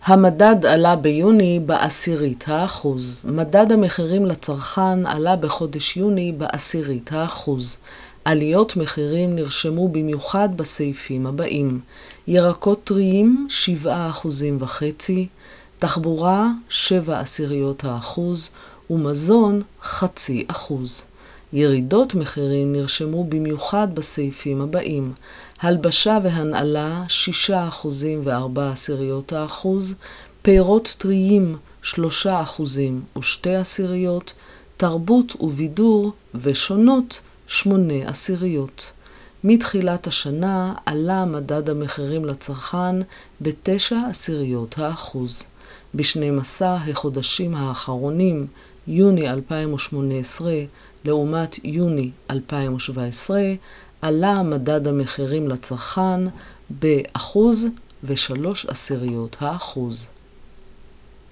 המדד עלה ביוני ב0.1%. מדד המחירים לצרכן עלה בחודש יוני ב0.1%. עליות מחירים נרשמו במיוחד בסעיפים הבאים: ירקות טריים 7.5%, תחבורה 0.7% ומזון 0.5%. ירידות מחירים נרשמו במיוחד בסעיפים הבאים: הלבשה והנעלה 6.4%, פירות טריים 3.2%, תרבות ובידור ושונות 0.8%. מתחילת השנה עלה מדד המחירים לצרכן ב0.9%. ב-12 החודשים האחרונים, יוני 2018 לעומת יוני 2017, עלה מדד המחירים לצרכן ב1.3%.